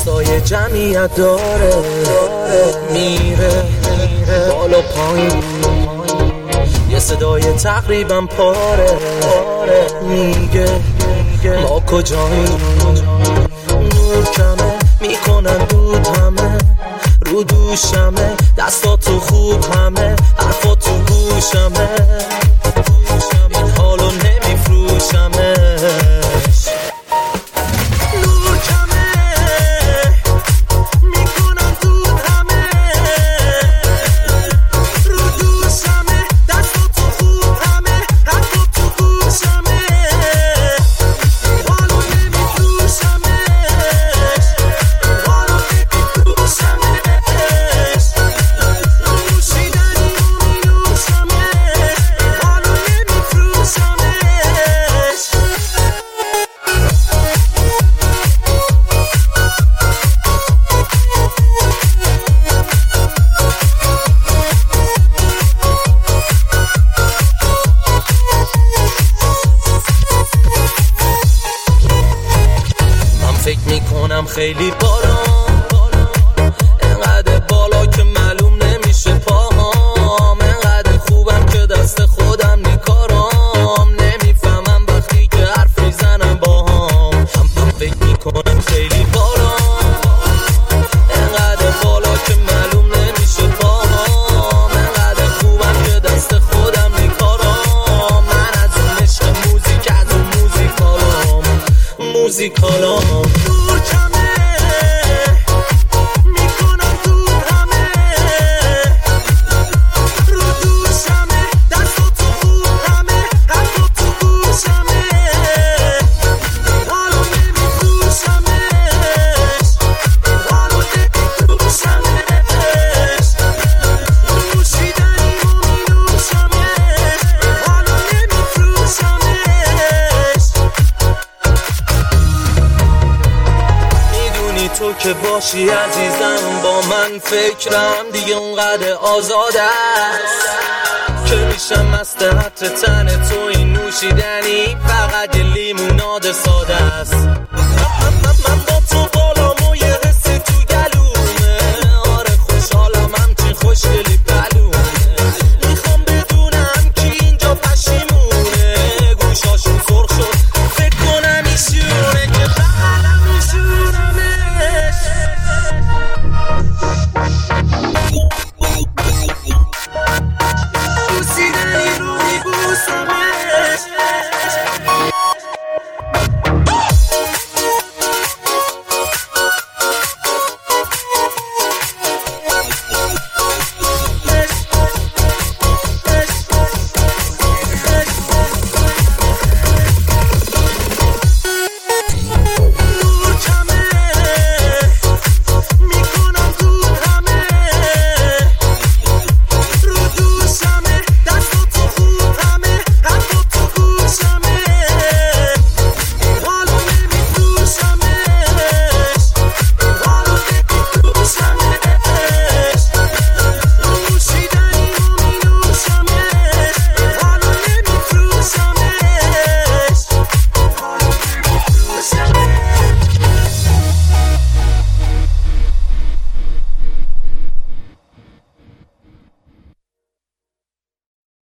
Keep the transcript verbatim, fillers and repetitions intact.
دستای جمعیت داره، میره بالا پایین، یه صدای تقریبا پاره میگه ما کجاییم. نور کمه میکنن دود همه رو دوشمه، دستاتو خوب همه حرفا تو گوشمه، این حالو نمیفروشمه. نور کمه میکنن دود همه رو دوشمه، دستاتو خوب همه حرفا تو گوشمه، این حالو نمیفروشمه، این حالو نمیفروشمه. فکر میکنم خیلی بالا، انقدر بالا که معلوم نمیشه پاهام، انقدر خوبم که دست خودم نیکارم، نمیفهمم وقتی که حرف میزنم باهام. هم فکر میکنم خیلی بالا، انقدر بالا که معلوم نمیشه پاهام، انقدر خوبم که دست خودم نیکارم. من از اون عشق موزیک، از اون موزیکالام موزیکالام. نور کمه میکنم دود همه رو دوشمه، دستاتو خوب همه حرفا تو گوشمه، حالو نمیفروشمش، حالو نمیفروشمش. نوشیدنی رو مینوشمش، حالو نمیفروشمش. تو که باشی عزیزم با من، فکرم دیگه اونقدر آزاد است که میشم مست عطر تن تو. این نوشیدنی فقط یه لیموناد ساده است.